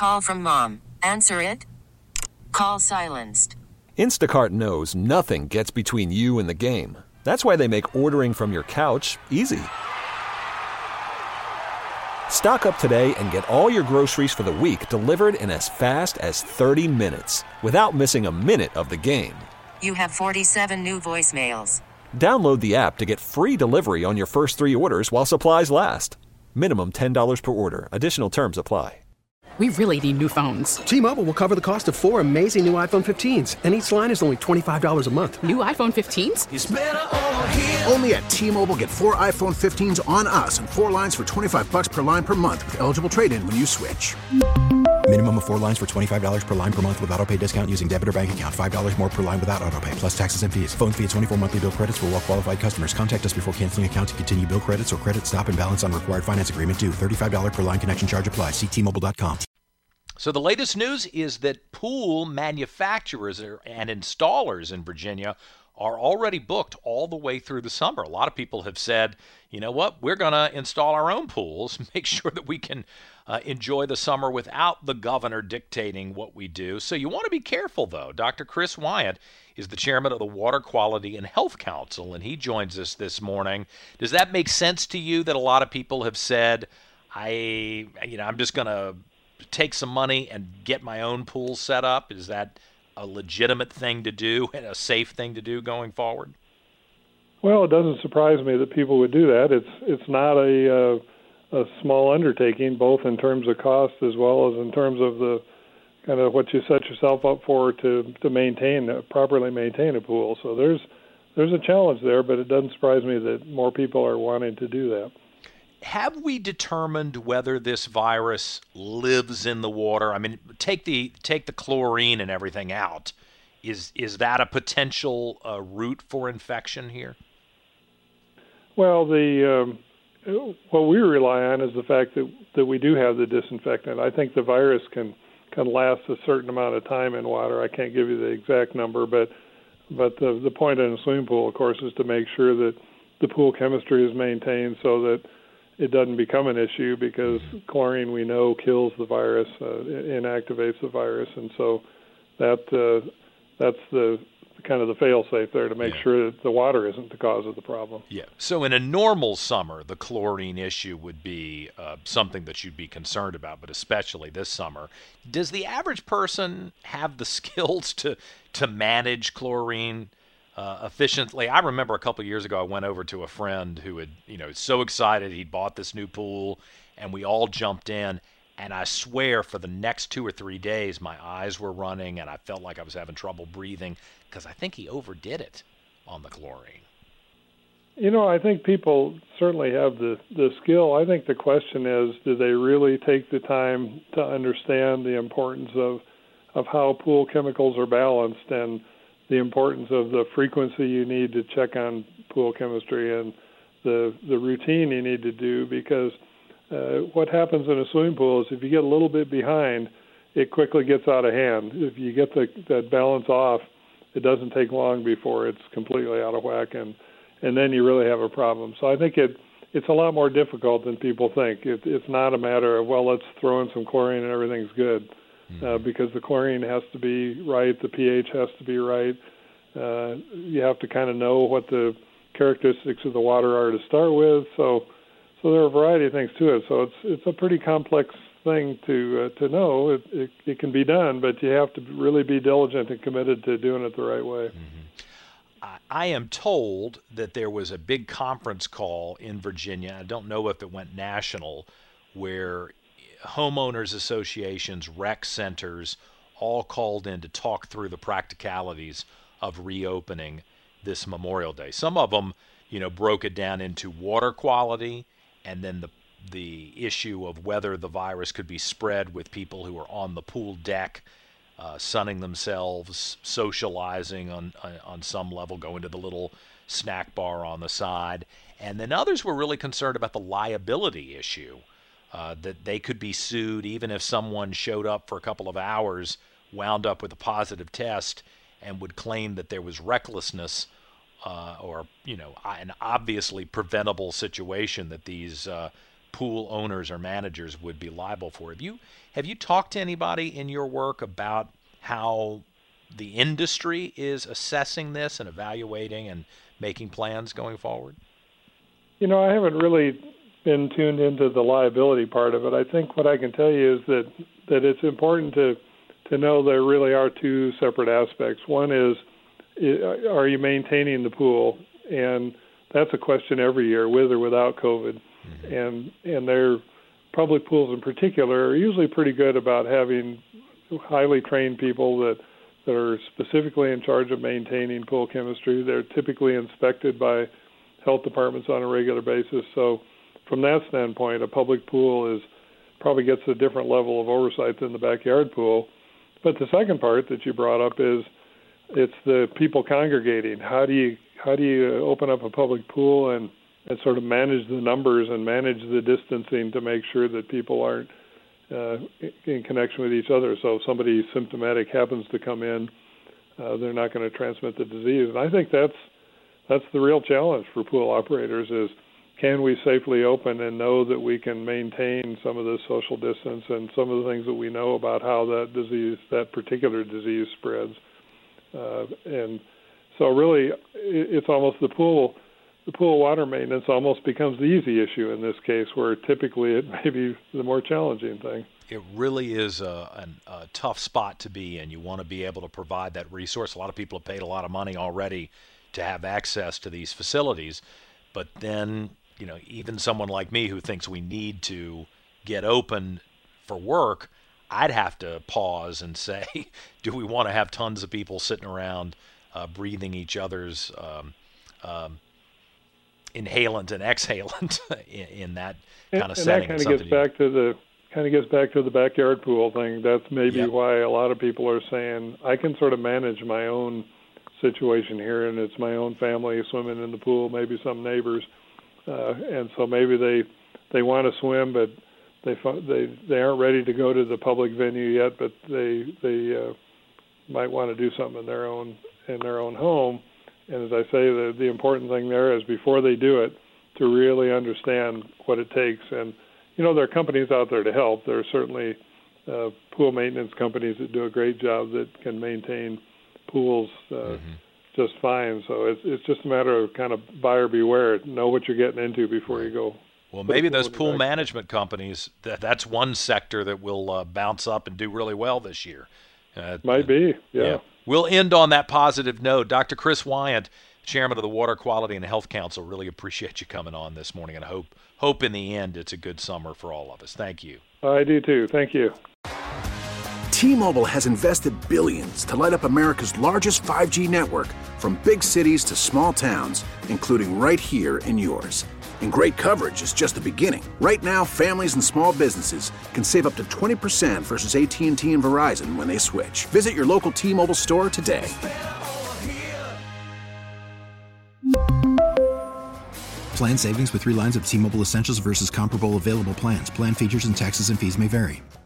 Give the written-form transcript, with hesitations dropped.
Call from mom. Answer it. Call silenced. Instacart knows nothing gets between you and the game. That's why they make ordering from your couch easy. Stock up today and get all your groceries for the week delivered in as fast as 30 minutes without missing a minute of the game. You have 47 new voicemails. Download the app to get free delivery on your first 3 orders while supplies last. Minimum $10 per order. Additional terms apply. We really need new phones. T-Mobile will cover the cost of 4 amazing new iPhone 15s, and each line is only $25 a month. New iPhone 15s? It's better over here. Only at T-Mobile, get 4 iPhone 15s on us and 4 lines for $25 per line per month with eligible trade-in when you switch. Minimum of 4 lines for $25 per line per month with autopay discount using debit or bank account. $5 more per line without autopay, plus taxes and fees. Phone fee at 24 monthly bill credits for well-qualified customers. Contact us before canceling account to continue bill credits or credit stop and balance on required finance agreement due. $35 per line connection charge applies. See T-Mobile.com. So the latest news is that pool manufacturers and installers in Virginia are already booked all the way through the summer. A lot of people have said, you know what, we're going to install our own pools, make sure that we can enjoy the summer without the governor dictating what we do. So you want to be careful, though. Dr. Chris Wyant is the chairman of the Water Quality and Health Council, and he joins us this morning. Does that make sense to you that a lot of people have said, I'm just going to take some money and get my own pool set up? Is that a legitimate thing to do and a safe thing to do going forward? Well, it doesn't surprise me that people would do that. It's not a small undertaking, both in terms of cost as well as in terms of the kind of what you set yourself up for to properly maintain a pool. So there's a challenge there, but it doesn't surprise me that more people are wanting to do that. Have we determined whether this virus lives in the water? I mean, take the chlorine and everything out. Is that a potential route for infection here? Well, what we rely on is the fact that we do have the disinfectant. I think the virus can last a certain amount of time in water. I can't give you the exact number, but the point in a swimming pool, of course, is to make sure that the pool chemistry is maintained so that it doesn't become an issue, because chlorine, we know, kills the virus, inactivates the virus, and so that's the kind of the fail-safe there to make sure that the water isn't the cause of the problem. Yeah. So in a normal summer, the chlorine issue would be something that you'd be concerned about, but especially this summer. Does the average person have the skills to manage chlorine efficiently? I remember a couple of years ago, I went over to a friend who had, so excited he'd bought this new pool, and we all jumped in. And I swear for the next 2 or 3 days, my eyes were running and I felt like I was having trouble breathing because I think he overdid it on the chlorine. I think people certainly have the skill. I think the question is, do they really take the time to understand the importance of how pool chemicals are balanced and the importance of the frequency you need to check on pool chemistry and the routine you need to do? Because what happens in a swimming pool is if you get a little bit behind, it quickly gets out of hand. If you get that balance off, it doesn't take long before it's completely out of whack, and then you really have a problem. So I think it's a lot more difficult than people think. It's not a matter of, well, let's throw in some chlorine and everything's good, because the chlorine has to be right, the pH has to be right. You have to kind of know what the characteristics of the water are to start with. So there are a variety of things to it. So it's a pretty complex thing to know. It can be done, but you have to really be diligent and committed to doing it the right way. Mm-hmm. I am told that there was a big conference call in Virginia. I don't know if it went national, where homeowners associations, rec centers, all called in to talk through the practicalities of reopening this Memorial Day. Some of them, broke it down into water quality, and then the issue of whether the virus could be spread with people who are on the pool deck, sunning themselves, socializing on some level, going to the little snack bar on the side. And then others were really concerned about the liability issue, that they could be sued even if someone showed up for a couple of hours, wound up with a positive test, and would claim that there was recklessness or an obviously preventable situation that these pool owners or managers would be liable for. Have you talked to anybody in your work about how the industry is assessing this and evaluating and making plans going forward? I haven't really been tuned into the liability part of it. I think what I can tell you is that it's important to know there really are two separate aspects. One is, are you maintaining the pool? And that's a question every year, with or without COVID. Mm-hmm. And their public pools in particular are usually pretty good about having highly trained people that are specifically in charge of maintaining pool chemistry. They're typically inspected by health departments on a regular basis. So from that standpoint, a public pool probably gets a different level of oversight than the backyard pool. But the second part that you brought up is it's the people congregating. How do you open up a public pool and sort of manage the numbers and manage the distancing to make sure that people aren't in connection with each other? So if somebody symptomatic happens to come in, they're not going to transmit the disease. And I think that's the real challenge for pool operators is, can we safely open and know that we can maintain some of the social distance and some of the things that we know about how that particular disease spreads? And so really, it's almost the pool water maintenance almost becomes the easy issue in this case, where typically it may be the more challenging thing. It really is a tough spot to be in. You want to be able to provide that resource. A lot of people have paid a lot of money already to have access to these facilities, but then even someone like me who thinks we need to get open for work, I'd have to pause and say, do we want to have tons of people sitting around breathing each other's inhalant and exhalant in that kind of setting? And that kind of gets back to the backyard pool thing. That's maybe why a lot of people are saying, I can sort of manage my own situation here, and it's my own family swimming in the pool, maybe some neighbors. And so maybe they want to swim, but they aren't ready to go to the public venue yet. But they might want to do something in their own home. And as I say, the important thing there is before they do it, to really understand what it takes. And there are companies out there to help. There are certainly pool maintenance companies that do a great job that can maintain pools just fine. So it's just a matter of kind of buyer beware. Know what you're getting into before you go. Well, maybe those pool management companies, that's one sector that will bounce up and do really well this year. Might be, yeah. We'll end on that positive note. Dr. Chris Wyant, Chairman of the Water Quality and Health Council, really appreciate you coming on this morning, and hope in the end it's a good summer for all of us. Thank you. I do too. Thank you. T-Mobile has invested billions to light up America's largest 5G network, from big cities to small towns, including right here in yours. And great coverage is just the beginning. Right now, families and small businesses can save up to 20% versus AT&T and Verizon when they switch. Visit your local T-Mobile store today. Plan savings with 3 lines of T-Mobile Essentials versus comparable available plans. Plan features and taxes and fees may vary.